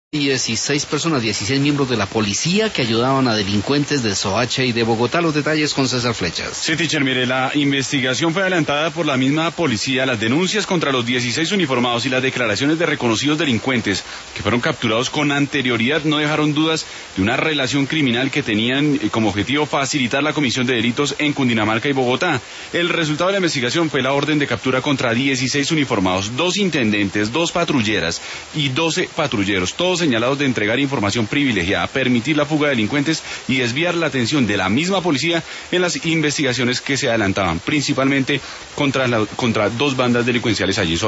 16 personas, 16 miembros de la policía que ayudaban a delincuentes de Soacha y de Bogotá. Los detalles con César Flechas. Sí, teacher, mire, la investigación fue adelantada por la misma policía. Las denuncias contra los 16 uniformados y las declaraciones de reconocidos delincuentes que fueron capturados con anterioridad no dejaron dudas de una relación criminal que tenían como objetivo facilitar la comisión de delitos en Cundinamarca y Bogotá. El resultado de la investigación fue la orden de captura contra 16 uniformados, 2 intendentes, 2 patrulleras y 12 patrulleros, todos señalados de entregar información privilegiada, permitir la fuga de delincuentes y desviar la atención de la misma policía en las investigaciones que se adelantaban, principalmente contra 2 bandas delincuenciales allí.